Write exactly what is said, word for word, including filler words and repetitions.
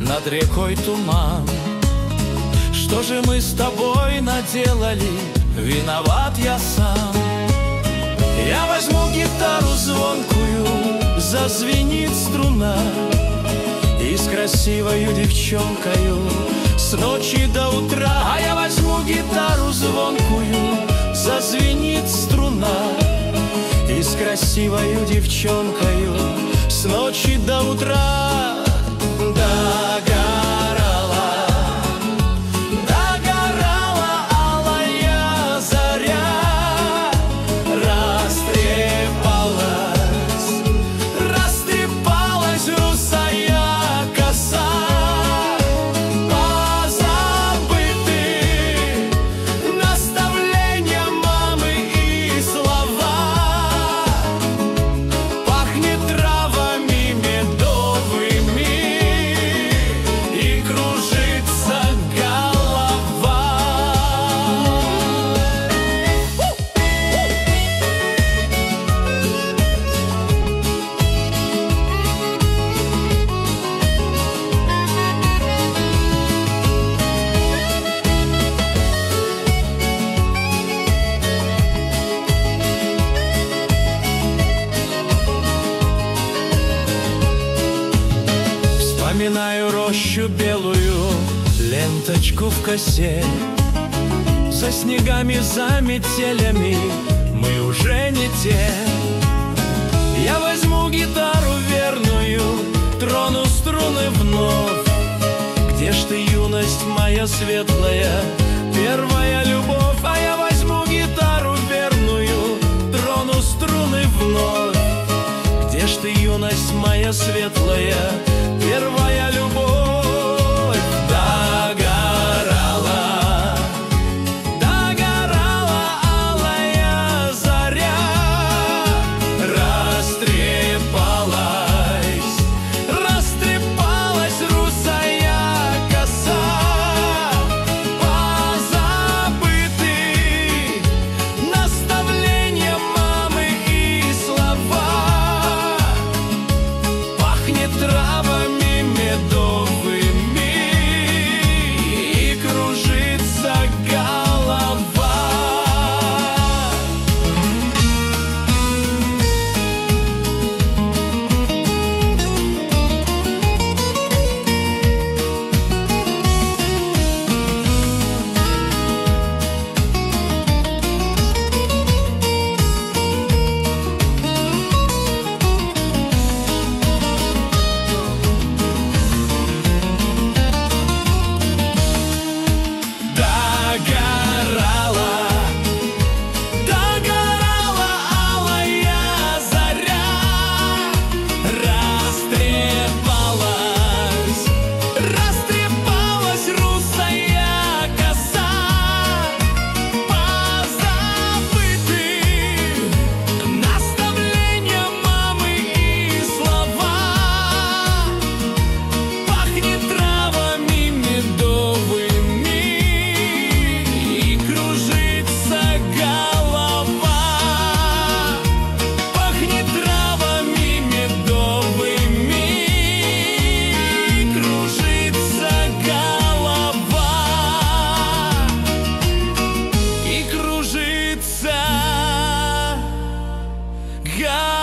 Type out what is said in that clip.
над рекой туман. Что же мы с тобой наделали? Виноват я сам. Я возьму гитару звонкую, зазвенит струна, и с красивою девчонкою с ночи до утра. А я возьму гитару звонкую, зазвенит струна, и с красивою девчонкою с ночи до утра. Догорала, догорала алая заря, растрепалась, растрепалась русая коса. Позабыты наставления мамы и слова, пахнет травами медовыми, и кружится голова. Вспоминаю рощу белую, ленточку в косе. За снегами, за метелями мы уже не те. Я возьму гитару верную, трону струны вновь. Где ж ты, юность моя светлая, первая любовь? А я возьму гитару верную, трону струны вновь. Где ж ты, юность моя светлая, первая любовь? Догорала, догорала алая заря, растрепалась, растрепалась русая коса. Позабыты наставления мамы и слова, пахнет травами медовыми, и кружится голова. Догорала, догорала алая заря, растрепалась, растрепалась русая коса. Позабыты наставления мамы и слова, пахнет травами медовыми, и кружится голова. Пахнет травами медовыми, и кружится голова, и кружится голова.